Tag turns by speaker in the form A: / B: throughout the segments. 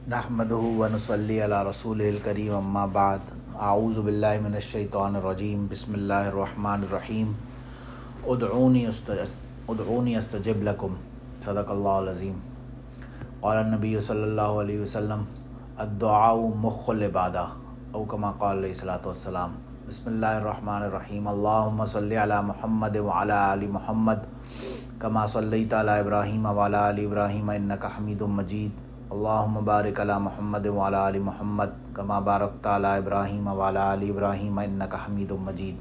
A: نحمده ونصلی علی رسولہ الکریم اما بعد اعوذ باللہ من الشیطان الرجیم بسم اللہ الرحمن الرحیم ادعونی استجب لکم صدق اللہ العظیم قال النبی صلی اللہ علیہ وسلم الدعاء مخ العبادہ او کما قال علیہ الصلوۃ والسلام بسم اللہ الرحمن الرحیم اللہم صلی علی محمد وعلی آل محمد کما صلیت علی ابراہیم وعلی آل ابراہیم انک حمید مجید اللہم بارک علی محمد وعلی آل محمد کما بارکت علی ابراہیم وعلی آل ابراہیم انک حمید مجید۔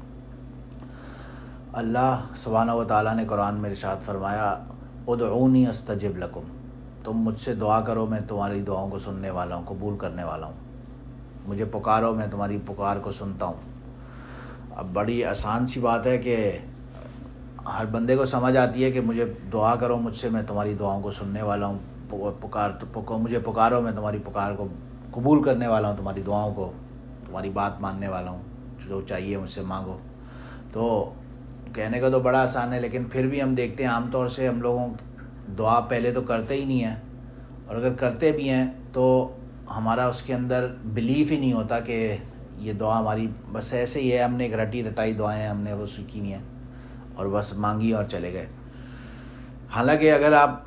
A: اللہ سبحانہ و تعالیٰ نے قرآن میں ارشاد فرمایا ادعونی استجب لکم، تم مجھ سے دعا کرو میں تمہاری دعاؤں کو سننے والا ہوں، قبول کرنے والا ہوں، مجھے پکارو میں تمہاری پکار کو سنتا ہوں۔ اب بڑی آسان سی بات ہے کہ ہر بندے کو سمجھ آتی ہے کہ مجھے دعا کرو مجھ سے، میں تمہاری دعاؤں کو سننے والا ہوں، مجھے پکارو میں تمہاری پکار کو قبول کرنے والا ہوں، تمہاری دعاؤں کو، تمہاری بات ماننے والا ہوں، جو چاہیے مجھ سے مانگو۔ تو کہنے کا تو بڑا آسان ہے، لیکن پھر بھی ہم دیکھتے ہیں عام طور سے ہم لوگوں دعا پہلے تو کرتے ہی نہیں ہیں، اور اگر کرتے بھی ہیں تو ہمارا اس کے اندر بلیف ہی نہیں ہوتا کہ یہ دعا ہماری بس ایسے ہی ہے، ہم نے ایک رٹی رٹائی دعائیں ہم نے وہ سیکھی ہوئی ہیں اور بس مانگی اور چلے گئے۔ حالانکہ اگر آپ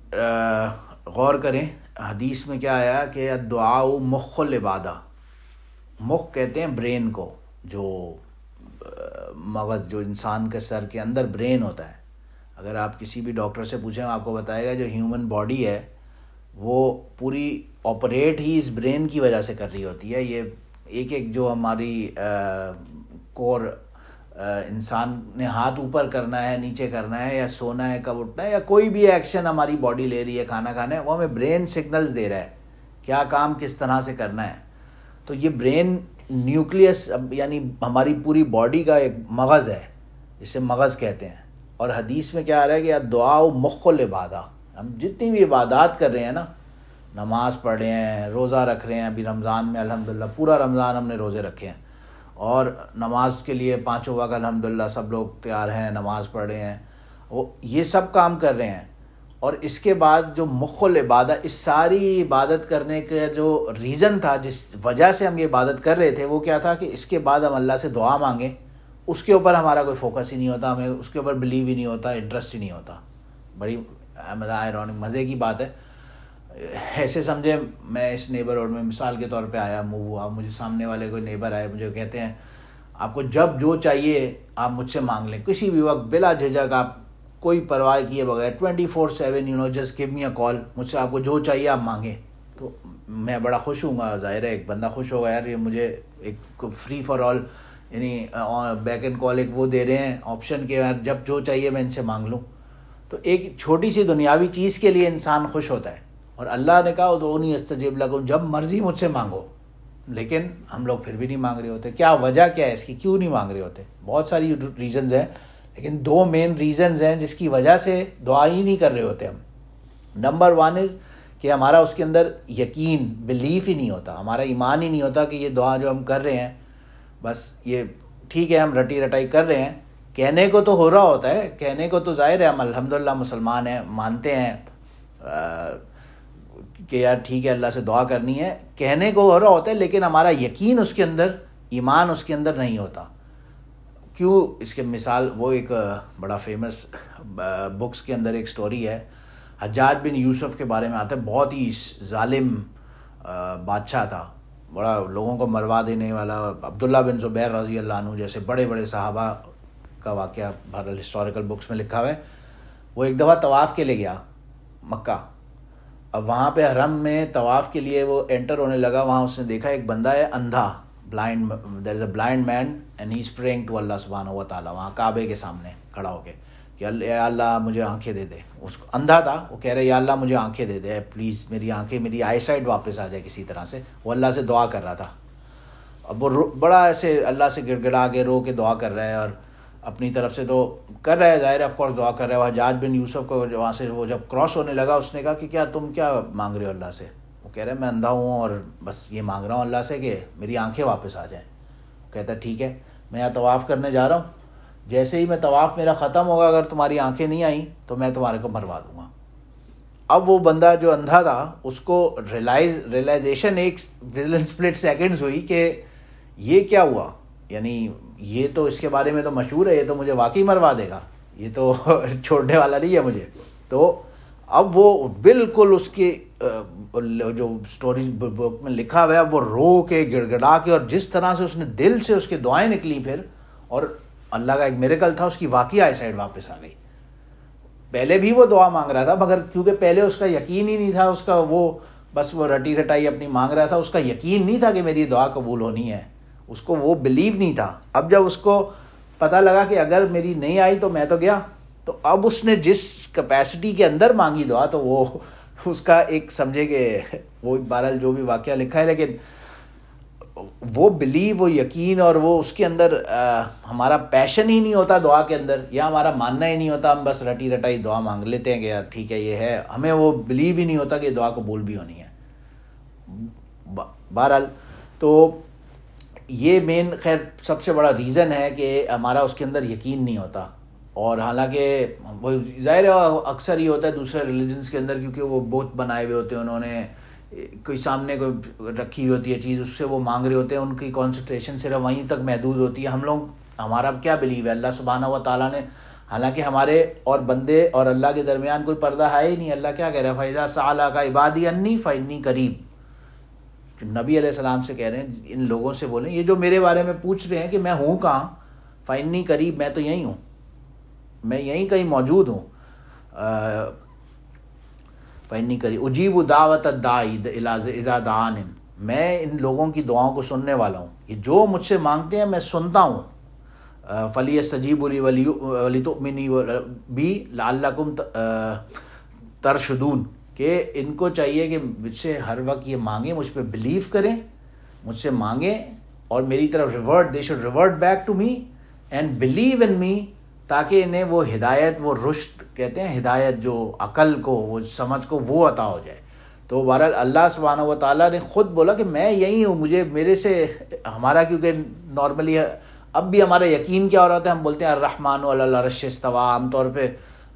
A: غور کریں حدیث میں کیا آیا کہ الدعاء مخ العبادہ، مخ کہتے ہیں برین کو، جو مغز جو انسان کے سر کے اندر برین ہوتا ہے۔ اگر آپ کسی بھی ڈاکٹر سے پوچھیں آپ کو بتائے گا جو ہیومن باڈی ہے وہ پوری آپریٹ ہی اس برین کی وجہ سے کر رہی ہوتی ہے۔ یہ ایک جو ہماری کور انسان نے ہاتھ اوپر کرنا ہے، نیچے کرنا ہے، یا سونا ہے، کب اٹھنا ہے، یا کوئی بھی ایکشن ہماری باڈی لے رہی ہے، کھانا کھانا ہے، وہ ہمیں برین سگنلز دے رہا ہے کیا کام کس طرح سے کرنا ہے۔ تو یہ برین نیوکلیس یعنی ہماری پوری باڈی کا ایک مغز ہے، جسے مغز کہتے ہیں۔ اور حدیث میں کیا آ رہا ہے کہ دعا مخ العبادہ، ہم جتنی بھی عبادات کر رہے ہیں نا، نماز پڑھ رہے ہیں، روزہ رکھ رہے ہیں، ابھی رمضان میں الحمدللہ پورا رمضان ہم نے روزے رکھے ہیں، اور نماز کے لیے 5 وقت الحمدللہ سب لوگ تیار ہیں، نماز پڑھ رہے ہیں، وہ یہ سب کام کر رہے ہیں۔ اور اس کے بعد جو مخ العبادہ، اس ساری عبادت کرنے کا جو ریزن تھا، جس وجہ سے ہم یہ عبادت کر رہے تھے، وہ کیا تھا کہ اس کے بعد ہم اللہ سے دعا مانگیں، اس کے اوپر ہمارا کوئی فوکس ہی نہیں ہوتا، ہمیں اس کے اوپر بلیو ہی نہیں ہوتا، انٹرسٹ ہی نہیں ہوتا۔ بڑی آئرونک مزے کی بات ہے۔ ایسے سمجھے میں اس نیبرہڈ میں مثال کے طور پہ آیا، موو ہوا، مجھے سامنے والے کوئی نیبر آئے، مجھے کہتے ہیں آپ کو جب جو چاہیے آپ مجھ سے مانگ لیں، کسی بھی وقت بلا جھجک، آپ کوئی پرواہ کیے بغیر 24/7 جسٹ گیو می اے کال، مجھ سے آپ کو جو چاہیے آپ مانگیں، تو میں بڑا خوش ہوں گا۔ ظاہر ہے ایک بندہ خوش ہوگا، یار یہ مجھے ایک فری فار آل یعنی بیک اینڈ کال ایک وہ دے رہے ہیں آپشن کہ یار جب جو چاہیے میں ان سے مانگ لوں۔ تو ایک چھوٹی سی دنیاوی چیز کے لیے انسان خوش ہوتا ہے، اور اللہ نے کہا ادعونی استجب لکم، جب مرضی مجھ سے مانگو۔ لیکن ہم لوگ پھر بھی نہیں مانگ رہے ہوتے۔ کیا وجہ کیا ہے اس کی، کیوں نہیں مانگ رہے ہوتے؟ بہت ساری ریزنز ہیں، لیکن 2 مین ریزنز ہیں جس کی وجہ سے دعا ہی نہیں کر رہے ہوتے ہم۔ نمبر 1 از کہ ہمارا اس کے اندر یقین، بلیف ہی نہیں ہوتا، ہمارا ایمان ہی نہیں ہوتا کہ یہ دعا جو ہم کر رہے ہیں بس یہ ٹھیک ہے، ہم رٹی رٹائی کر رہے ہیں، کہنے کو تو ہو رہا ہوتا ہے، کہنے کو تو ظاہر ہے ہم الحمدللہ مسلمان ہیں، مانتے ہیں کہ یار ٹھیک ہے اللہ سے دعا کرنی ہے، کہنے کو ہو رہا ہوتا ہے، لیکن ہمارا یقین اس کے اندر، ایمان اس کے اندر نہیں ہوتا۔ کیوں؟ اس کے مثال وہ ایک بڑا فیمس بکس کے اندر ایک سٹوری ہے، حجاج بن یوسف کے بارے میں آتا ہے، بہت ہی ظالم بادشاہ تھا، بڑا لوگوں کو مروا دینے والا۔ عبداللہ بن زبیر رضی اللہ عنہ جیسے بڑے بڑے صحابہ کا واقعہ بہرحال ہسٹوریکل بکس میں لکھا ہوا ہے۔ وہ ایک دفعہ طواف کے لیے گیا مکہ، اب وہاں پہ حرم میں طواف کے لیے وہ انٹر ہونے لگا، وہاں اس نے دیکھا ایک بندہ ہے اندھا، blind, there is a blind man and he is praying to اللہ سبحانہ و تعالیٰ، وہاں کعبے کے سامنے کھڑا ہو کے کہ یا اللہ مجھے آنکھیں دے دے۔ اس کو اندھا تھا، وہ کہہ رہے یا اللہ مجھے آنکھیں دے دے پلیز، میری آنکھیں، میری آئی سائٹ واپس آ جائے کسی طرح سے۔ وہ اللہ سے دعا کر رہا تھا، اب وہ بڑا ایسے اللہ سے گڑ گڑا کے رو کے دعا کر رہا ہے، اور اپنی طرف سے تو کر رہا ہے، ظاہر ہے آف کورس دعا کر رہا ہے۔ وہ حجاج بن یوسف کو وہاں سے وہ جب کراس ہونے لگا، اس نے کہا کہ کیا تم کیا مانگ رہے ہو اللہ سے؟ وہ کہہ رہے ہیں میں اندھا ہوں اور بس یہ مانگ رہا ہوں اللہ سے کہ میری آنکھیں واپس آ جائیں۔ کہتا ہے ٹھیک ہے میں یہاں طواف کرنے جا رہا ہوں، جیسے ہی میں طواف میرا ختم ہوگا اگر تمہاری آنکھیں نہیں آئیں تو میں تمہارے کو مروا دوں گا۔ اب وہ بندہ جو اندھا تھا اس کو ریلائزیشن ایک ود ان اسپلٹ سیکنڈز ہوئی کہ یہ کیا ہوا، یعنی یہ تو اس کے بارے میں تو مشہور ہے، یہ تو مجھے واقعی مروا دے گا، یہ تو چھوڑنے والا نہیں ہے مجھے. تو اب وہ بالکل اس کے جو اسٹوری بک میں لکھا ہوا ہے وہ رو کے گڑ گڑا کے، اور جس طرح سے اس نے دل سے اس کی دعائیں نکلی پھر، اور اللہ کا ایک میریکل تھا، اس کی واقعی آئی سائٹ واپس آ گئی. پہلے بھی وہ دعا مانگ رہا تھا مگر کیونکہ پہلے اس کا یقین ہی نہیں تھا، اس کا وہ بس وہ رٹی رٹائی اپنی مانگ رہا تھا، اس کا یقین نہیں تھا کہ میری دعا قبول ہونی ہے، اس کو وہ بلیو نہیں تھا. اب جب اس کو پتہ لگا کہ اگر میری نہیں آئی تو میں تو گیا، تو اب اس نے جس کیپیسٹی کے اندر مانگی دعا تو وہ اس کا ایک سمجھے کہ وہ بہرحال جو بھی واقعہ لکھا ہے، لیکن وہ بلیو، وہ یقین، اور وہ اس کے اندر ہمارا پیشن ہی نہیں ہوتا دعا کے اندر، یا ہمارا ماننا ہی نہیں ہوتا، ہم بس رٹی رٹائی دعا مانگ لیتے ہیں کہ یار ٹھیک ہے یہ ہے، ہمیں وہ بلیو ہی نہیں ہوتا کہ دعا قبول بھی ہونی ہے. بہرحال تو یہ مین خیر سب سے بڑا ریزن ہے کہ ہمارا اس کے اندر یقین نہیں ہوتا. اور حالانکہ وہ ظاہر ہے اکثر یہ ہوتا ہے دوسرے ریلیجنس کے اندر، کیونکہ وہ بت بنائے ہوئے ہوتے ہیں، انہوں نے کوئی سامنے کوئی رکھی ہوئی ہوتی ہے چیز، اس سے وہ مانگ رہے ہوتے ہیں، ان کی کانسنٹریشن صرف وہیں تک محدود ہوتی ہے. ہم لوگ، ہمارا کیا بلیو ہے، اللہ سبحانہ و تعالیٰ نے، حالانکہ ہمارے اور بندے اور اللہ کے درمیان کوئی پردہ ہے ہی نہیں. اللہ کیا کہہ رہا ہے، فَإِذَا سَأَلَكَ عِبَادِي عَنِّي فَإِنِّي قَرِيبٌ. نبی علیہ السلام سے کہہ رہے ہیں ان لوگوں سے بولیں یہ جو میرے بارے میں پوچھ رہے ہیں کہ میں ہوں کہاں، فَإِنِّي قَرِيب، میں تو یہیں ہوں، میں یہیں کہیں موجود ہوں. فَإِنِّي قَرِيبٌ أُجِيبُ دَعْوَةَ الدَّاعِ إِذَا دَعَانِ، میں ان لوگوں کی دعاؤں کو سننے والا ہوں، یہ جو مجھ سے مانگتے ہیں میں سنتا ہوں. فَلْيَسْتَجِيبُوا لِي وَلْيُؤْمِنُوا بِي لَعَلَّكُمْ تَرْشُدُونَ، کہ ان کو چاہیے کہ مجھ سے ہر وقت یہ مانگیں، مجھ پہ بلیو کریں، مجھ سے مانگیں اور میری طرف revert, they should revert back to me and believe in me, تاکہ انہیں وہ ہدایت، وہ رشد کہتے ہیں ہدایت، جو عقل کو، وہ سمجھ کو، وہ عطا ہو جائے. تو بہرحال اللہ سبحانہ و تعالیٰ نے خود بولا کہ میں یہی ہوں، مجھے میرے سے ہمارا، کیونکہ نارملی اب بھی ہمارا یقین کیا ہو رہا تھا، ہم بولتے ہیں الرحمن علی العرش استویٰ. عام طور پہ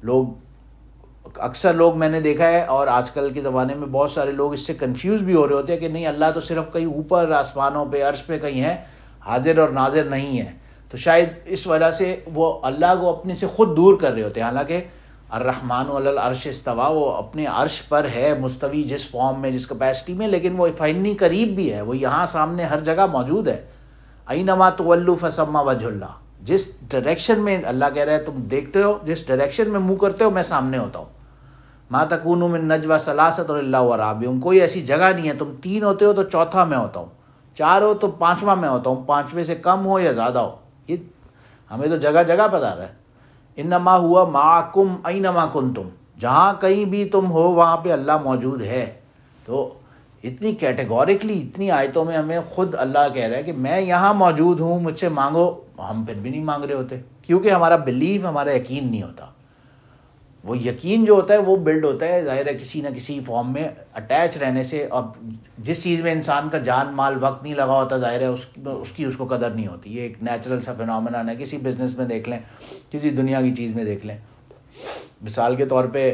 A: اکثر لوگ میں نے دیکھا ہے، اور آج کل کے زمانے میں بہت سارے لوگ اس سے کنفیوز بھی ہو رہے ہوتے ہیں کہ نہیں اللہ تو صرف کہیں اوپر آسمانوں پہ، عرش پہ کہیں ہے، حاضر اور ناظر نہیں ہے. تو شاید اس وجہ سے وہ اللہ کو اپنے سے خود دور کر رہے ہوتے ہیں. حالانکہ الرحمن علی العرش استویٰ، وہ اپنے عرش پر ہے مستوی، جس فارم میں، جس کیپیسٹی میں، لیکن وہ فإنی قریب بھی ہے، وہ یہاں سامنے ہر جگہ موجود ہے. اینما تولوا فثم وجہ اللہ، جس ڈائریکشن میں اللہ کہہ رہا ہے تم دیکھتے ہو، جس ڈائریکشن میں منہ کرتے ہو میں سامنے ہوتا ہوں. ما تکون من نجوى ثلاثة الا هو رابعهم، کوئی ایسی جگہ نہیں ہے، تم تین ہوتے ہو تو چوتھا میں ہوتا ہوں، چار ہو تو پانچواں میں ہوتا ہوں، پانچویں سے کم ہو یا زیادہ ہو. یہ ہمیں تو جگہ جگہ پتا رہا ہے. انما ہوا معکم اینما کنتم، جہاں کہیں بھی تم ہو وہاں پہ اللہ موجود ہے. تو اتنی کیٹیگوریکلی اتنی آیتوں میں ہمیں خود اللہ کہہ رہا ہے کہ میں یہاں موجود ہوں، مجھ سے مانگو. ہم پھر بھی نہیں مانگ رہے ہوتے، کیونکہ ہمارا بلیو، ہمارا یقین نہیں ہوتا. وہ یقین جو ہوتا ہے وہ بلڈ ہوتا ہے ظاہر ہے کسی نہ کسی فارم میں اٹیچ رہنے سے. اب جس چیز میں انسان کا جان مال وقت نہیں لگا ہوتا ظاہر ہے اس کو قدر نہیں ہوتی. یہ ایک نیچرل سا فینومینن ہے، کسی بزنس میں دیکھ لیں، کسی دنیا کی چیز میں دیکھ لیں. مثال کے طور پہ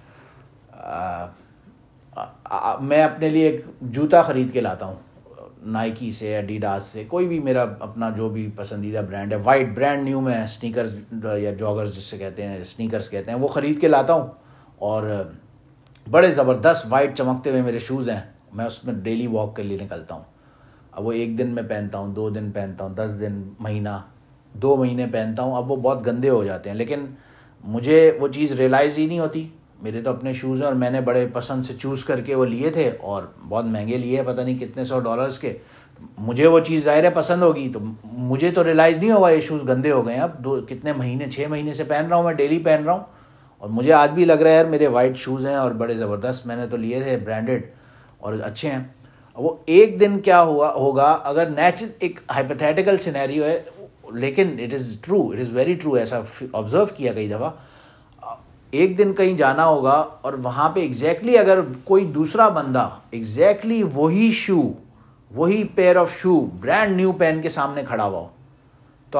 A: میں اپنے لیے ایک جوتا خرید کے لاتا ہوں نائکی سے، ایڈیڈاس سے، کوئی بھی میرا اپنا جو بھی پسندیدہ برانڈ ہے، وائٹ برانڈ نیو میں سنیکرز یا جاگرز جس سے کہتے ہیں، سنیکرز کہتے ہیں، وہ خرید کے لاتا ہوں. اور بڑے زبردست وائٹ چمکتے ہوئے میرے شوز ہیں، میں اس میں ڈیلی واک کے لیے نکلتا ہوں. اب وہ 1 دن میں پہنتا ہوں، 2 دن پہنتا ہوں، 10 دن، مہینہ، 2 مہینے پہنتا ہوں. اب وہ بہت گندے ہو جاتے ہیں، لیکن مجھے وہ چیز ریئلائز ہی نہیں ہوتی. میرے تو اپنے شوز ہیں اور میں نے بڑے پسند سے چوز کر کے وہ لیے تھے، اور بہت مہنگے لیے، پتہ نہیں کتنے $100 کے. مجھے وہ چیز ظاہر ہے پسند ہوگی، تو مجھے تو ریئلائز نہیں ہوگا یہ شوز گندے ہو گئے ہیں. اب کتنے مہینے، 6 مہینے سے پہن رہا ہوں، میں ڈیلی پہن رہا ہوں، اور مجھے آج بھی لگ رہا ہے یار میرے وائٹ شوز ہیں اور بڑے زبردست، میں نے تو لیے تھے برانڈڈ اور اچھے ہیں. وہ ایک دن کیا ہوگا اگر نیچرل، ایک ہائپوتھیٹیکل سینیریو ہے لیکن it is true, it is very true, ایسا آبزرو کیا کئی دفعہ. ایک دن کہیں جانا ہوگا اور وہاں پہ ایگزیکٹلی اگر کوئی دوسرا بندہ ایگزیکٹلی وہی شو، وہی pair of shoe brand new پہن کے سامنے کھڑا ہوا ہو، تو آپ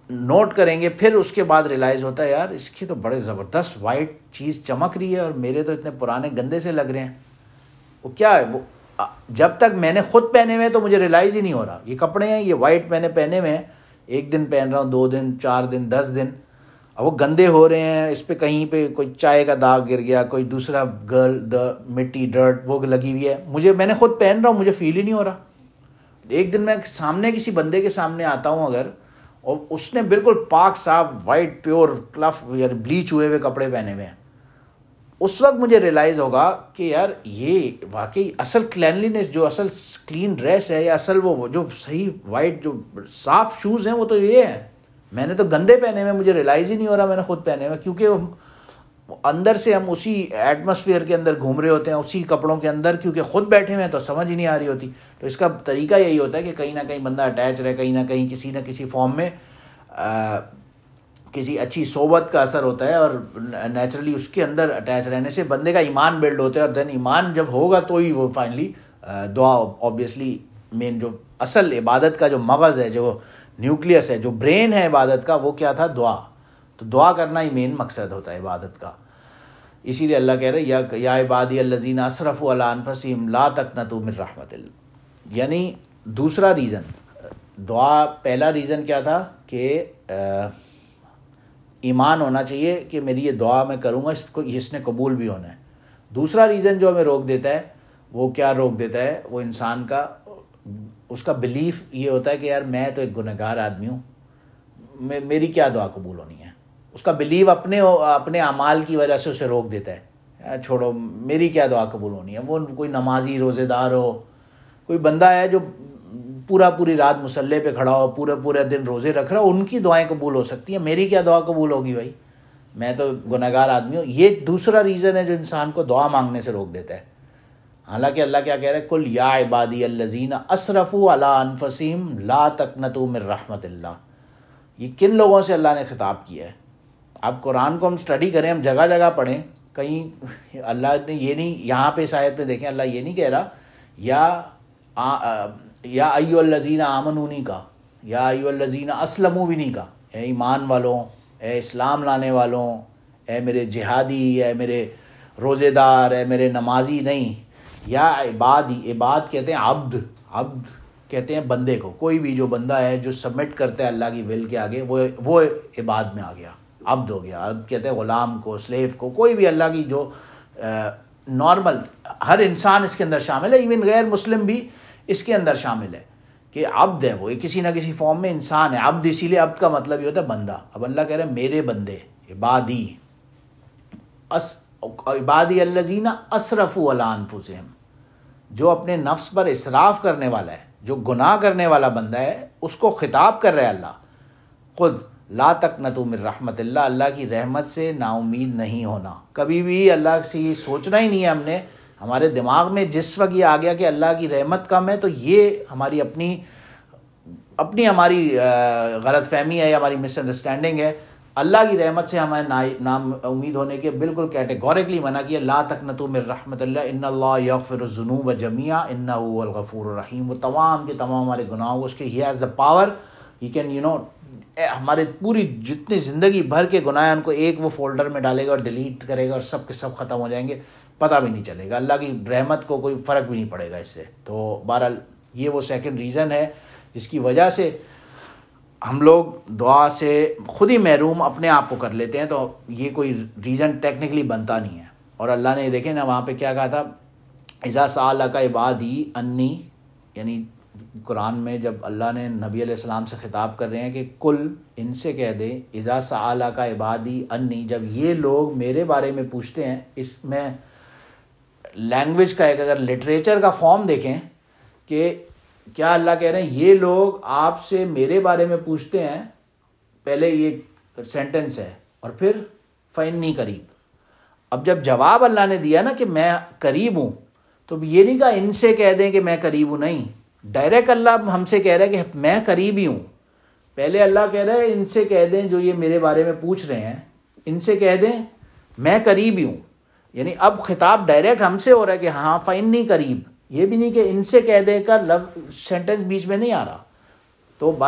A: نوٹ کریں گے پھر اس کے بعد ریلائز ہوتا ہے یار اس کی تو بڑے زبردست وائٹ چیز چمک رہی ہے اور میرے تو اتنے پرانے گندے سے لگ رہے ہیں. وہ کیا ہے؟ وہ جب تک میں نے خود پہنے ہوئے تو مجھے ریلائز ہی نہیں ہو رہا. یہ کپڑے ہیں، یہ وائٹ میں نے پہنے ہوئے ہیں، 1 دن پہن رہا ہوں، 2 دن، 4 دن، 10 دن، اب وہ گندے ہو رہے ہیں. اس پہ کہیں پہ کوئی چائے کا داغ گر گیا، کوئی دوسرا مٹی ڈرٹ وہ لگی ہوئی ہے. میں نے خود پہن رہا ہوں، مجھے فیل ہی نہیں ہو رہا. ایک دن میں سامنے کسی بندے کے سامنے آتا ہوں اگر، اور اس نے بالکل پاک صاف وائٹ پیور کلف یعنی بلیچ ہوئے ہوئے کپڑے پہنے ہوئے ہیں، اس وقت مجھے ریلائز ہوگا کہ یار یہ واقعی اصل کلینلینس، جو اصل کلین ڈریس ہے، یا اصل وہ جو صحیح وائٹ جو صاف شوز ہیں، وہ تو یہ ہے. میں نے تو گندے پہنے ہوئے، مجھے ریلائز ہی نہیں ہو رہا میں نے خود پہنے ہوئے، کیونکہ اندر سے ہم اسی ایٹماسفیئر کے اندر گھوم رہے ہوتے ہیں، اسی کپڑوں کے اندر، کیونکہ خود بیٹھے ہوئے ہیں تو سمجھ ہی نہیں آ رہی ہوتی. تو اس کا طریقہ یہی ہوتا ہے کہ کہیں نہ کہیں بندہ اٹیچ رہے، کہیں نہ کہیں کسی نہ کسی فارم میں کسی اچھی صحبت کا اثر ہوتا ہے، اور نیچرلی اس کے اندر اٹیچ رہنے سے بندے کا ایمان بلڈ ہوتا ہے. اور دین ایمان جب ہوگا تو ہی وہ فائنلی دعا، آبویسلی مین جو اصل عبادت کا جو مغز ہے، جو نیوکلیس ہے، جو برین ہے عبادت کا، وہ کیا تھا؟ دعا. تو دعا کرنا ہی مین مقصد ہوتا ہے عبادت کا. اسی لیے اللہ کہہ رہے یا عبادی الذین اسرفوا علی انفسہم لا تقنطوا من رحمت اللہ. یعنی دوسرا ریزن، دعا پہلا ریزن کیا تھا کہ ایمان ہونا چاہیے کہ میری یہ دعا میں کروں گا، اس نے قبول بھی ہونا ہے. دوسرا ریزن جو ہمیں روک دیتا ہے، وہ کیا روک دیتا ہے؟ وہ انسان کا اس کا بلیف یہ ہوتا ہے کہ یار میں تو ایک گنہگار آدمی ہوں، میری کیا دعا قبول ہونی ہے. اس کا بلیو اپنے اعمال کی وجہ سے اسے روک دیتا ہے، چھوڑو میری کیا دعا قبول ہونی ہے. وہ کوئی نمازی روزے دار ہو، کوئی بندہ ہے جو پوری رات مصلی پہ کھڑا ہو، پورے دن روزے رکھ رہا ہو، ان کی دعائیں قبول ہو سکتی ہیں، میری کیا دعا قبول ہوگی بھائی، میں تو گنہگار آدمی ہوں. یہ دوسرا ریزن ہے جو انسان کو دعا مانگنے سے روک دیتا ہے. حالانکہ اللہ کیا کہہ رہا ہے؟ کل یا عبادی الذین اسرفوا علی انفسہم لا تقنطوا من رحمت اللہ. یہ کن لوگوں سے اللہ نے خطاب کیا ہے؟ آپ قرآن کو ہم اسٹڈی کریں، ہم جگہ جگہ پڑھیں، کہیں اللہ نے یہ نہیں، یہاں پہ اس آیت میں دیکھیں اللہ یہ نہیں کہہ رہا یا ایھا الذین آمنوا نہیں کہا، یا ایھا الذین اسلموا بھی نہیں کہا، اے ایمان والوں، اے اسلام لانے والوں، اے میرے جہادی، اے میرے روزے دار، اے میرے نمازی، نہیں. یا عبادی، عباد کہتے ہیں عبد کہتے ہیں بندے کو. کوئی بھی جو بندہ ہے جو سبمٹ کرتا ہے اللہ کی ول کے آگے، وہ عباد میں آ گیا، عبد ہو گیا. عبد کہتے ہیں غلام کو، سلیو کو، کوئی بھی اللہ کی جو نارمل، ہر انسان اس کے اندر شامل ہے، ایون غیر مسلم بھی اس کے اندر شامل ہے کہ عبد ہے، وہ کسی نہ کسی فارم میں انسان ہے. عبد اسی لیے عبد کا مطلب یہ ہوتا ہے بندہ. اب اللہ کہہ رہے ہیں میرے بندے، عبادی الذین اسرفوا علی انفسہم، جو اپنے نفس پر اسراف کرنے والا ہے، جو گناہ کرنے والا بندہ ہے، اس کو خطاب کر رہا ہے اللہ خود. لا تقنطوا من رحمت اللہ، اللہ کی رحمت سے نا امید نہیں ہونا. کبھی بھی اللہ سے یہ سوچنا ہی نہیں ہے ہم نے. ہمارے دماغ میں جس وقت یہ آ گیا کہ اللہ کی رحمت کم ہے، تو یہ ہماری اپنی ہماری غلط فہمی ہے یا ہماری مس انڈرسٹینڈنگ ہے. اللہ کی رحمت سے ہمارے نام امید ہونے کے بالکل کیٹیگوریکلی منع کیا. لا تقنطوا من رحمت اللہ ان اللہ یغفر الذنوب جميعا انہ هو الغفور الرحیم. وہ تمام کے تمام ہمارے گناہوں کو اس کے he has the power, he can ہمارے پوری جتنی زندگی بھر کے گناہ ہیں ان کو ایک وہ فولڈر میں ڈالے گا اور ڈیلیٹ کرے گا، اور سب کے سب ختم ہو جائیں گے، پتہ بھی نہیں چلے گا. اللہ کی رحمت کو کوئی فرق بھی نہیں پڑے گا اس سے. تو بہرحال یہ وہ سیکنڈ ریزن ہے جس کی وجہ سے ہم لوگ دعا سے خود ہی محروم اپنے آپ کو کر لیتے ہیں. تو یہ کوئی ریزن ٹیکنیکلی بنتا نہیں ہے. اور اللہ نے دیکھیں نا وہاں پہ کیا کہا تھا، اذا سألک عبادی انی، یعنی قرآن میں جب اللہ نے نبی علیہ السلام سے خطاب کر رہے ہیں کہ کل، ان سے کہہ دے، اذا سألک عبادی انی، جب یہ لوگ میرے بارے میں پوچھتے ہیں. اس میں لینگویج کا ایک اگر لٹریچر کا فارم دیکھیں کہ کیا اللہ کہہ رہے ہیں یہ لوگ آپ سے میرے بارے میں پوچھتے ہیں، پہلے یہ سینٹنس ہے اور پھر فإنی قریب. اب جب جواب اللہ نے دیا نا کہ میں قریب ہوں، تو یہ نہیں کہا ان سے کہہ دیں کہ میں قریب ہوں، نہیں، ڈائریکٹ اللہ ہم سے کہہ رہا ہے کہ میں قریب ہی ہوں. پہلے اللہ کہہ رہا ہے ان سے کہہ دیں جو یہ میرے بارے میں پوچھ رہے ہیں، ان سے کہہ دیں میں قریب ہی ہوں. یعنی اب خطاب ڈائریکٹ ہم سے ہو رہا ہے کہ ہاں فإنی قریب. یہ بھی نہیں کہ ان سے کہہ دے کر سینٹنس بیچ میں نہیں آ رہا. تو بہرحال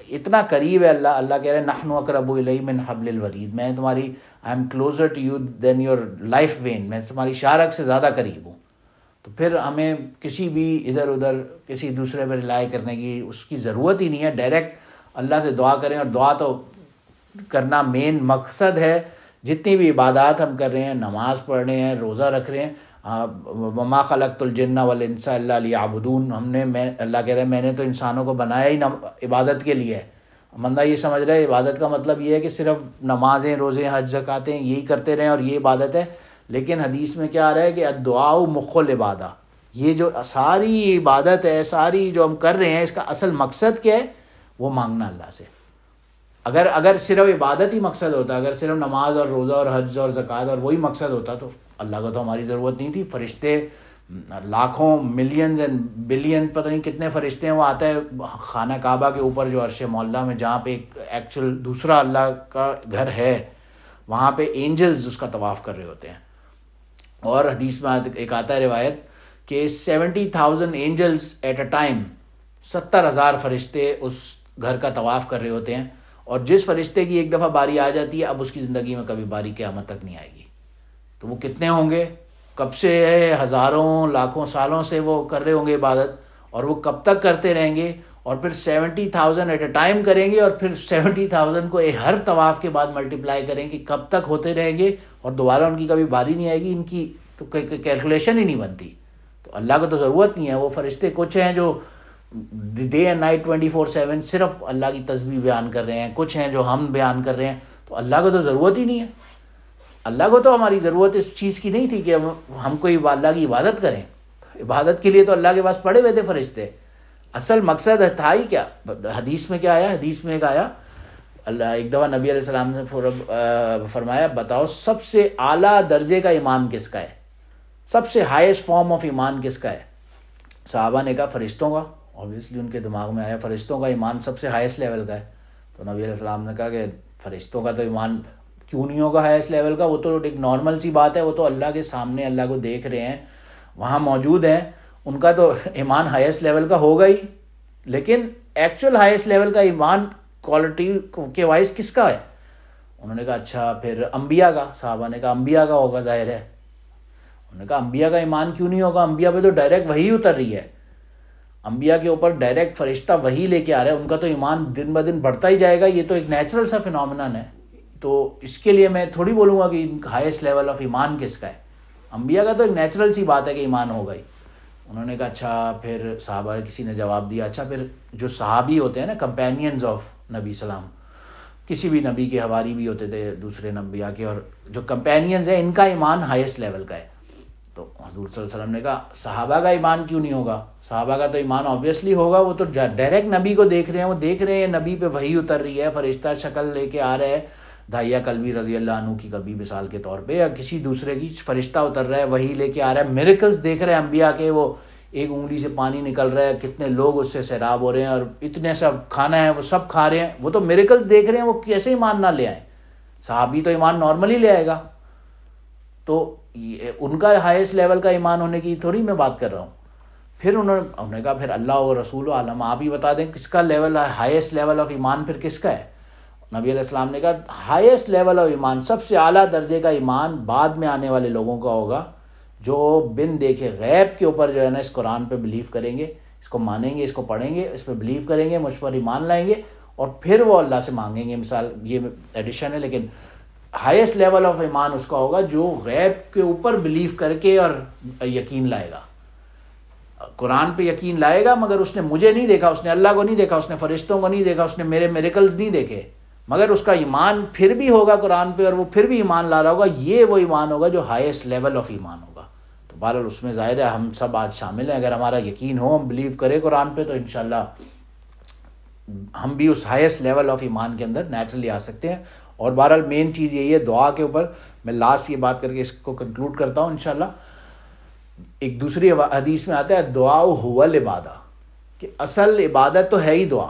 A: اتنا قریب ہے اللہ. اللہ کہہ رہے ہیں نحن اقرب الیہ من حبل الورید، میں تمہاری I am closer to you than your life vein, میں تمہاری شارک سے زیادہ قریب ہوں. تو پھر ہمیں کسی بھی ادھر ادھر کسی دوسرے پہ ریلائی کرنے کی اس کی ضرورت ہی نہیں ہے. ڈائریکٹ اللہ سے دعا کریں، اور دعا تو کرنا مین مقصد ہے. جتنی بھی عبادات ہم کر رہے ہیں، نماز پڑھ رہے ہیں، روزہ رکھ رہے ہیں، وما خلقت الجن والانس الا لیعبدون، اللہ کہہ رہے ہیں میں نے تو انسانوں کو بنایا ہی عبادت کے لیے ہے. بندہ یہ سمجھ رہا ہے عبادت کا مطلب یہ ہے کہ صرف نمازیں، روزے، حج، زکاتیں یہی کرتے رہیں اور یہ عبادت ہے. لیکن حدیث میں کیا آ رہا ہے کہ الدعاء مخ العبادہ، یہ جو ساری عبادت ہے، ساری جو ہم کر رہے ہیں، اس کا اصل مقصد کیا ہے؟ وہ مانگنا اللہ سے. اگر صرف عبادت ہی مقصد ہوتا، اگر صرف نماز اور روزہ اور حج اور زکوٰۃ اور وہی مقصد ہوتا تو اللہ کو تو ہماری ضرورت نہیں تھی. فرشتے لاکھوں، ملینز اینڈ بلین، پتہ نہیں کتنے فرشتے ہیں. وہ آتا ہے خانہ کعبہ کے اوپر جو عرش معلیٰ میں، جہاں پہ ایک ایکچوئل دوسرا اللہ کا گھر ہے، وہاں پہ اینجلز اس کا طواف کر رہے ہوتے ہیں. اور حدیث میں ایک آتا ہے روایت کہ 70,000 اینجلز ایٹ اے ٹائم، 70,000 فرشتے اس گھر کا طواف کر رہے ہوتے ہیں. اور جس فرشتے کی ایک دفعہ باری آ جاتی ہے، اب اس کی زندگی میں کبھی باری قیامت تک نہیں آئے گی. تو وہ کتنے ہوں گے؟ کب سے ہزاروں لاکھوں سالوں سے وہ کر رہے ہوں گے عبادت، اور وہ کب تک کرتے رہیں گے. اور پھر 70,000 ایٹ اے ٹائم کریں گے، اور پھر 70,000 کو ہر طواف کے بعد ملٹیپلائی کریں گے، کب تک ہوتے رہیں گے، اور دوبارہ ان کی کبھی باری نہیں آئے گی. ان کی تو کیلکولیشن ہی نہیں بنتی. تو اللہ کو تو ضرورت نہیں ہے. وہ فرشتے کچھ ہیں جو ڈے اینڈ نائٹ 24/7 صرف اللہ کی تسبیح بیان کر رہے ہیں، کچھ ہیں جو ہم بیان کر رہے ہیں. تو اللہ کو تو ضرورت ہی نہیں ہے. اللہ کو تو ہماری ضرورت اس چیز کی نہیں تھی کہ ہم کوئی اللہ کی عبادت کریں. عبادت کے لیے تو اللہ کے پاس پڑے ہوئے تھے فرشتے. اصل مقصد تھا ہی کیا؟ حدیث میں کیا آیا؟ حدیث میں ایک آیا، اللہ ایک دفعہ نبی علیہ السلام نے فرمایا بتاؤ سب سے اعلیٰ درجے کا ایمان کس کا ہے، سب سے ہائیسٹ فارم آف ایمان کس کا ہے؟ صحابہ نے کہا فرشتوں کا. اوبویسلی ان کے دماغ میں آیا فرشتوں کا ایمان سب سے ہائیسٹ لیول کا ہے. تو نبی علیہ السلام نے کہا کہ فرشتوں کا تو ایمان کیوں نہیں ہوگا ہائیسٹ لیول کا؟ وہ تو ایک نارمل سی بات ہے، وہ تو اللہ کے سامنے اللہ کو دیکھ رہے ہیں، وہاں موجود ہیں، ان کا تو ایمان ہائیسٹ لیول کا ہوگا ہی. لیکن ایکچوئل ہائیسٹ لیول کا ایمان کوالٹی کے وائز کس کا ہے؟ انہوں نے کہا اچھا پھر انبیاء کا. صحابہ نے کہا انبیاء کا ہوگا، ظاہر ہے. انہوں نے کہا انبیاء کا ایمان کیوں نہیں ہوگا؟ انبیاء پہ تو ڈائریکٹ وحی اتر رہی ہے، انبیاء کے اوپر ڈائریکٹ فرشتہ وحی لے کے آ رہا ہے، ان کا تو ایمان دن بہ دن بڑھتا ہی جائے گا. یہ تو ایک نیچرل سا فینومینن ہے. تو اس کے لیے میں تھوڑی بولوں گا کہ ہائیسٹ لیول آف ایمان کس کا ہے. انبیاء کا تو ایک نیچرل سی بات ہے کہ ایمان ہوگا ہی. انہوں نے کہا اچھا پھر صحابہ کسی نے جواب دیا اچھا پھر جو صحابی ہوتے ہیں نا، کمپینینز آف نبی سلام، کسی بھی نبی کے حواری بھی ہوتے تھے دوسرے انبیاء کے، اور جو کمپینینز ہیں ان کا ایمان ہائیسٹ لیول کا ہے. تو حضور صلی اللہ علیہ وسلم نے کہا صحابہ کا ایمان کیوں نہیں ہوگا؟ صحابہ کا تو ایمان آبویسلی ہوگا، وہ تو ڈائریکٹ نبی کو دیکھ رہے ہیں، وہ دیکھ رہے ہیں نبی پہ وحی اتر رہی ہے، فرشتہ شکل لے کے آ رہا ہے. دھائیہ کلبی رضی اللہ عنہ کی کبھی مثال کے طور پہ، یا کسی دوسرے کی فرشتہ اتر رہا ہے، وحی لے کے آ رہا ہے. میریکلز دیکھ رہے ہیں انبیاء کے، وہ ایک انگلی سے پانی نکل رہا ہے، کتنے لوگ اس سے سیراب ہو رہے ہیں، اور اتنے سب کھانا ہے وہ سب کھا رہے ہیں. وہ تو میریکلز دیکھ رہے ہیں، وہ کیسے ایمان نہ لے آئیں؟ صحابی تو ایمان نارملی لے آئے گا. تو ان کا ہائیسٹ لیول کا ایمان ہونے کی تھوڑی میں بات کر رہا ہوں. پھر انہوں نے کہا پھر اللہ و رسول عالم، آپ ہی بتا دیں کس کا لیول ہے، ہائیسٹ لیول آف ایمان پھر کس کا ہے؟ نبی علیہ السلام نے کہا ہائیسٹ لیول آف ایمان، سب سے اعلیٰ درجے کا ایمان بعد میں آنے والے لوگوں کا ہوگا، جو بن دیکھے غیب کے اوپر جو ہے نا اس قرآن پہ بلیو کریں گے، اس کو مانیں گے، اس کو پڑھیں گے، اس پہ بلیو کریں گے، مجھ پر ایمان لائیں گے، اور پھر وہ اللہ سے مانگیں گے. مثال یہ ایڈیشن ہے، لیکن ہائیسٹ لیول آف ایمان اس کا ہوگا جو غیب کے اوپر بلیو کر کے اور یقین لائے گا. قرآن پہ یقین لائے گا مگر اس نے مجھے نہیں دیکھا، اس نے اللہ کو نہیں دیکھا، اس نے فرشتوں کو نہیں دیکھا، اس نے میرے میریکلز نہیں دیکھے، مگر اس کا ایمان پھر بھی ہوگا قرآن پہ، اور وہ پھر بھی ایمان لا رہا ہوگا. یہ وہ ایمان ہوگا جو ہائیسٹ لیول آف ایمان ہوگا. تو بہرحال اس میں ظاہر ہے ہم سب آج شامل ہیں. اگر ہمارا یقین ہو، ہم بلیو کریں قرآن پہ، تو انشاءاللہ ہم بھی اس ہائیسٹ لیول آف ایمان کے اندر نیچرلی آ سکتے ہیں. اور بہرحال مین چیز یہی ہے دعا کے اوپر. میں لاسٹ یہ بات کر کے اس کو کنکلوڈ کرتا ہوں انشاءاللہ. ایک دوسری حدیث میں آتا ہے دعا هو العبادہ، کہ اصل عبادت تو ہے ہی دعا.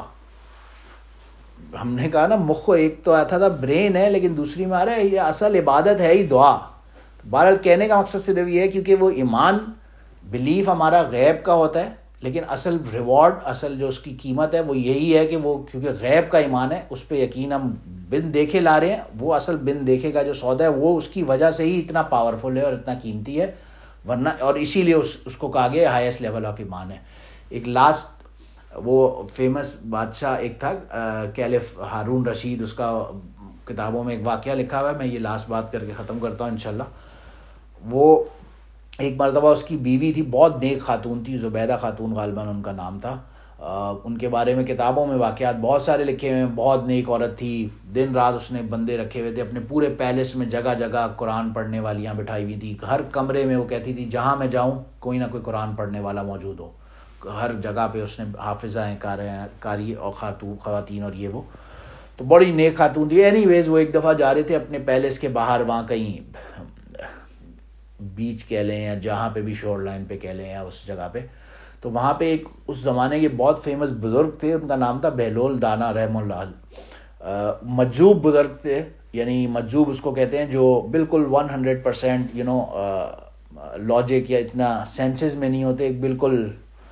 A: ہم نے کہا نا مخ، ایک تو آتا تھا برین ہے، لیکن دوسری میں آ رہا ہے یہ اصل عبادت ہے ہی دعا. بہرحال کہنے کا مقصد صرف یہ ہے کیونکہ وہ ایمان بلیف ہمارا غیب کا ہوتا ہے، لیکن اصل ریوارڈ، اصل جو اس کی قیمت ہے وہ یہی ہے کہ وہ کیونکہ غیب کا ایمان ہے، اس پہ یقین ہم بن دیکھے لا رہے ہیں، وہ اصل بن دیکھے کا جو سودا ہے وہ اس کی وجہ سے ہی اتنا پاورفل ہے اور اتنا قیمتی ہے، ورنہ اور اسی لیے اس کو کہا گیا ہائیسٹ لیول آف ایمان ہے۔ ایک لاسٹ وہ فیمس بادشاہ ایک تھا کیلف ہارون رشید، اس کا کتابوں میں ایک واقعہ لکھا ہوا ہے، میں یہ لاسٹ بات کر کے ختم کرتا ہوں انشاءاللہ۔ وہ ایک مرتبہ اس کی بیوی تھی، بہت نیک خاتون تھی، زبیدہ خاتون غالباً ان کا نام تھا، ان کے بارے میں کتابوں میں واقعات بہت سارے لکھے ہوئے ہیں، بہت نیک عورت تھی، دن رات اس نے بندے رکھے ہوئے تھے، اپنے پورے پیلس میں جگہ جگہ قرآن پڑھنے والیاں بٹھائی ہوئی تھی، ہر کمرے میں وہ کہتی تھی جہاں میں جاؤں کوئی نہ کوئی قرآن پڑھنے والا موجود ہو، ہر جگہ پہ اس نے حافظہ ہیں، قاری اور خواتین اور یہ وہ، تو بڑی نیک خاتون تھی۔ اینی ویز وہ ایک دفعہ جا رہے تھے اپنے پیلس کے باہر، وہاں کہیں بیچ کہہ لیں یا جہاں پہ بھی شور لائن پہ کہہ لیں یا اس جگہ پہ، تو وہاں پہ ایک اس زمانے کے بہت فیمس بزرگ تھے، ان کا نام تھا بہلول دانا رحمہ اللہ، مجذوب بزرگ تھے، یعنی مجذوب اس کو کہتے ہیں جو بالکل 100% لاجک یا اتنا سینسز میں نہیں ہوتے، ایک بالکل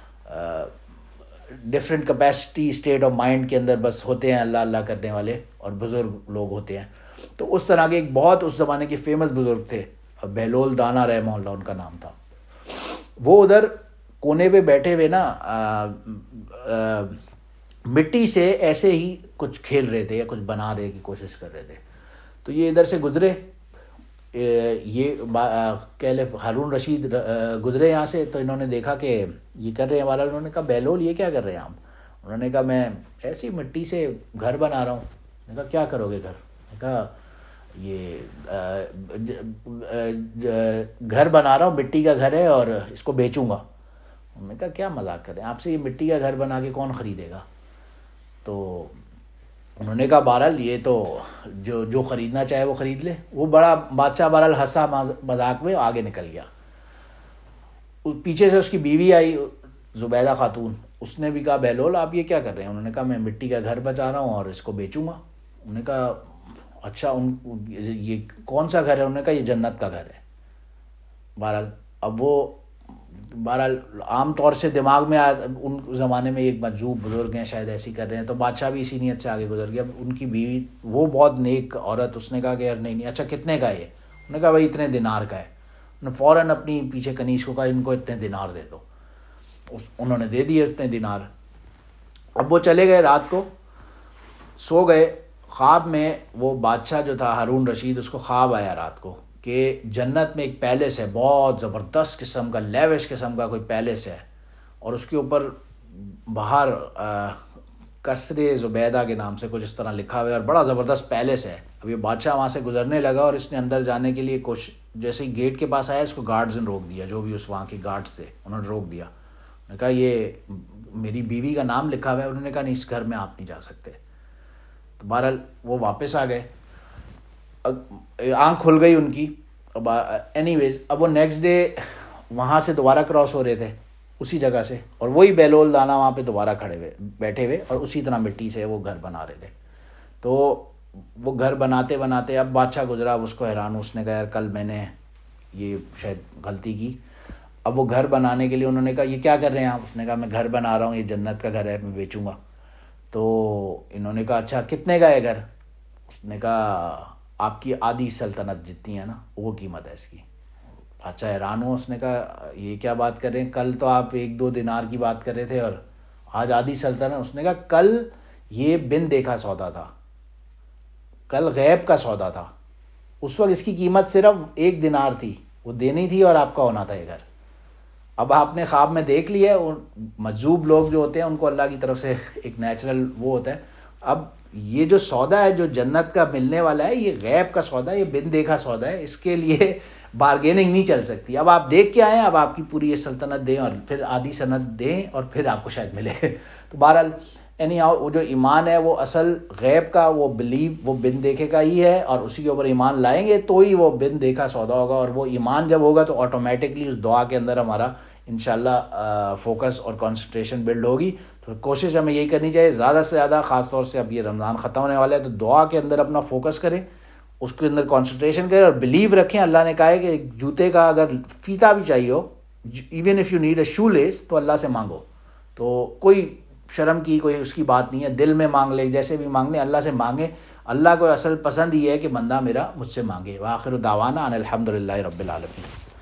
A: different capacity state of mind کے اندر بس ہوتے ہیں، اللہ اللہ کرنے والے اور بزرگ لوگ ہوتے ہیں۔ تو اس طرح کے ایک بہت اس زمانے کے فیمس بزرگ تھے، بہلول دانا رحمہ اللہ ان کا نام تھا۔ وہ ادھر کونے پہ بیٹھے ہوئے نا مٹی سے ایسے ہی کچھ کھیل رہے تھے یا کچھ بنا رہے کی کوشش کر رہے تھے، تو یہ ادھر سے گزرے، یہ کیلف ہارون رشید گزرے یہاں سے، تو انہوں نے دیکھا کہ یہ کر رہے ہیں ہمارا، انہوں نے کہا بہلول یہ کیا کر رہے ہیں آپ؟ انہوں نے کہا میں ایسی مٹی سے گھر بنا رہا ہوں۔ میں نے کہا کیا کرو گے گھر؟ میں نے کہا یہ گھر بنا رہا ہوں، مٹی کا گھر ہے اور اس کو بیچوں گا۔ انہوں نے کہا کیا مذاق کر رہے ہیں، آپ سے یہ مٹی کا گھر بنا کے کون خریدے گا؟ تو انہوں نے کہا بہرحال یہ تو جو خریدنا چاہے وہ خرید لے۔ وہ بڑا بادشاہ بہرحال ہنسا مذاق میں، آگے نکل گیا۔ پیچھے سے اس کی بیوی آئی زبیدہ خاتون، اس نے بھی کہا بہلول آپ یہ کیا کر رہے ہیں؟ انہوں نے کہا میں مٹی کا گھر بچا رہا ہوں اور اس کو بیچوں گا۔ انہوں نے کہا اچھا یہ کون سا گھر ہے؟ انہوں نے کہا یہ جنت کا گھر ہے۔ بہرحال اب وہ عام طور سے دماغ میں ان زمانے میں ایک مجذوب بزرگ ہیں شاید ایسی کر رہے ہیں، تو بادشاہ بھی اسی نیت سے آگے گزر گیا۔ اب ان کی بیوی وہ بہت نیک عورت، اس نے کہا کہ یار نہیں اچھا کتنے کا ہے؟ انہوں نے کہا بھائی اتنے دینار کا ہے۔ انہوں نے فوراً اپنی پیچھے کنیز کو کہا ان کو اتنے دینار دے دو، انہوں نے دے دیے اتنے دینار۔ اب وہ چلے گئے، رات کو سو گئے، خواب میں وہ بادشاہ جو تھا ہارون رشید، اس کو خواب آیا رات کو کہ جنت میں ایک پیلس ہے، بہت زبردست قسم کا، لیوش قسم کا کوئی پیلس ہے، اور اس کے اوپر باہر قصر زبیدہ کے نام سے کچھ اس طرح لکھا ہوا ہے، اور بڑا زبردست پیلس ہے۔ اب یہ بادشاہ وہاں سے گزرنے لگا اور اس نے اندر جانے کے لیے جیسے ہی گیٹ کے پاس آیا، اس کو گارڈز نے روک دیا، جو بھی اس وہاں کے گارڈز تھے انہوں نے روک دیا۔ انہوں نے کہا یہ میری بیوی کا نام لکھا ہوا ہے۔ انہوں نے کہا نہیں اس گھر میں آپ نہیں جا سکتے۔ تو بہرحال وہ واپس آ گئے، آنکھ کھل گئی ان کی۔ اینی ویز اب وہ نیکسٹ ڈے وہاں سے دوبارہ کراس ہو رہے تھے اسی جگہ سے، اور وہی بہلول دانا وہاں پہ دوبارہ بیٹھے ہوئے اور اسی طرح مٹی سے وہ گھر بنا رہے تھے۔ تو وہ گھر بناتے بناتے اب بادشاہ گزرا، اب اس کو حیران، اس نے کہا یار کل میں نے یہ شاید غلطی کی۔ اب وہ گھر بنانے کے لیے انہوں نے کہا یہ کیا کر رہے ہیں آپ؟ اس نے کہا میں گھر بنا رہا ہوں، یہ جنت کا گھر ہے، میں بیچوں گا۔ تو انہوں نے کہا اچھا کتنے کا ہے گھر؟ اس نے کہا آپ کی آدھی سلطنت جتنی ہے نا وہ قیمت ہے اس کی۔ اچھا حیران ہو، اس نے کہا یہ کیا بات کر رہے ہیں، کل تو آپ 1-2 دینار کی بات کر رہے تھے اور آج آدھی سلطنت۔ اس نے کہا کل یہ بن دیکھا سودا تھا، کل غیب کا سودا تھا، اس وقت اس کی قیمت صرف 1 دینار تھی، وہ دینی تھی اور آپ کا ہونا تھا یہ گھر۔ اب آپ نے خواب میں دیکھ لیا ہے، مجذوب لوگ جو ہوتے ہیں ان کو اللہ کی طرف سے ایک نیچرل وہ ہوتا ہے۔ اب یہ جو سودا ہے جو جنت کا ملنے والا ہے، یہ غیب کا سودا ہے، یہ بن دیکھا سودا ہے، اس کے لیے بارگیننگ نہیں چل سکتی۔ اب آپ دیکھ کے آئیں، اب آپ کی پوری یہ سلطنت دیں اور پھر آدھی سنت دیں اور پھر آپ کو شاید ملے۔ تو بہرحال وہ جو ایمان ہے وہ اصل غیب کا، وہ بلیو وہ بن دیکھے کا ہی ہے، اور اسی کے اوپر ایمان لائیں گے تو ہی وہ بن دیکھا سودا ہوگا، اور وہ ایمان جب ہوگا تو آٹومیٹکلی اس دعا کے اندر ہمارا انشاءاللہ فوکس اور کنسنٹریشن بلڈ ہوگی۔ تو کوشش ہمیں یہی کرنی چاہیے زیادہ سے زیادہ، خاص طور سے اب یہ رمضان ختم ہونے والا ہے تو دعا کے اندر اپنا فوکس کریں، اس کے اندر کنسنٹریشن کریں اور بلیو رکھیں۔ اللہ نے کہا ہے کہ جوتے کا اگر فیتا بھی چاہیے ہو، even if you need a shoelace, تو اللہ سے مانگو، تو کوئی شرم کی کوئی اس کی بات نہیں ہے، دل میں مانگ لے، جیسے بھی مانگنے اللہ سے مانگے، اللہ کو اصل پسند یہ ہے کہ بندہ میرا مجھ سے مانگے۔ وآخر دعوانا ان الحمد للہ رب العالمین۔